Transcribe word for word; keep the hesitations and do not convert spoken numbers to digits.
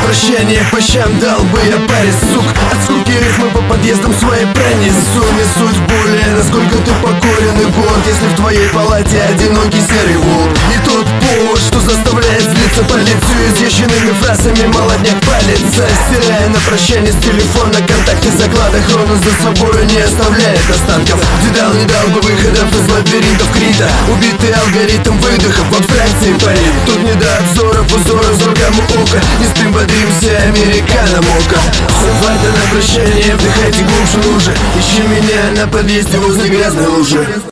прощание по щам дал бы я паре, сук. От скуки рифмы по подъездам свои пронесу. Не суть более, насколько ты покорен и горд, если в твоей палате одинокий серый волк. Не тот повод, что заставляет злиться по лицу изъезженными фразами молодняк палится, стирая на прощание с телефона контакты, заклада хрону за собою не оставляет останков. Дедал не дал бы выходов из лабиринтов крита, убитый алгоритм выдохов в абстракции парит. Тут не до обзоров, узоров зоркому ока, не спим, бодримся, американо мока. Вальда на прощание, вдыхайте глубже лужи, ищи меня на подъезде возле грязной лужи.